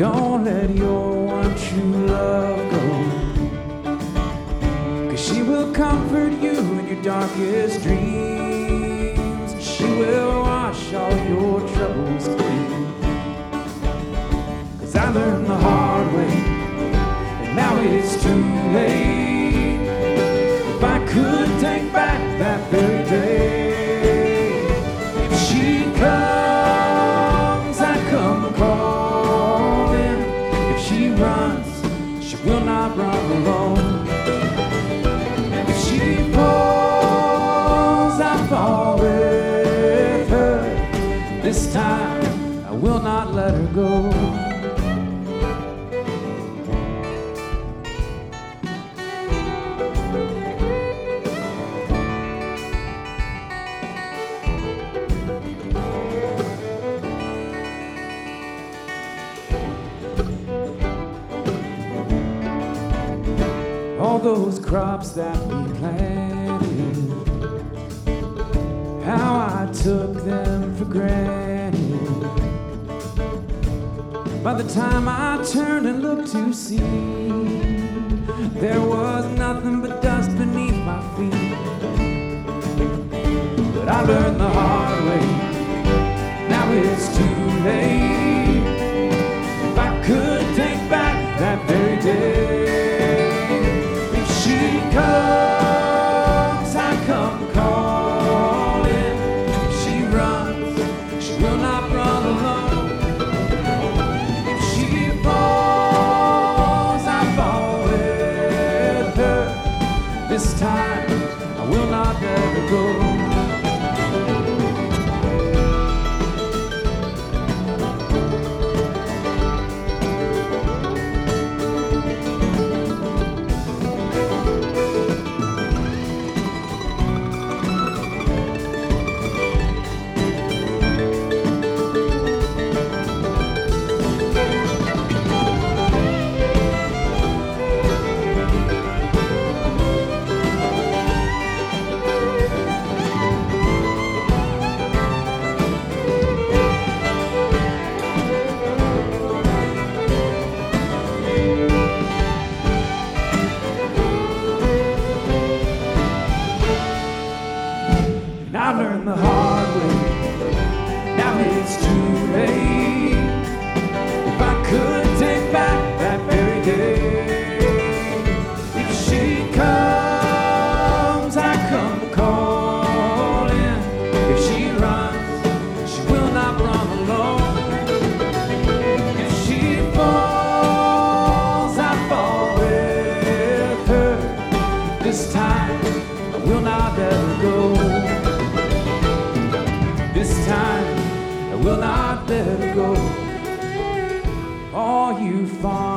Don't let your one true love go, 'cause she will comfort you in your darkest dreams. She will wash all your troubles clean. 'Cause I learned the hard way, and now it's too late. If I could take back that very day, if she comes, I come calling. If she runs, she will not run alone. If she falls, I fall with her. This time, I will not let her go. All those crops that we planted, how I took them for granted. By the time I turned and looked to see, there was nothing but dust beneath my feet. But I learned the hard way, now it's too late. If I could take back that very day, comes, I come calling. If she runs, she will not run alone. If she falls, I fall with her. This time, I will not let her go. I learned the hard way, now it's too late. If I could take back that very day, if she comes, I come calling. If she runs, she will not run alone. If she falls, I fall with her. This time, I will not let her go. This time, I will not let her go. All you fond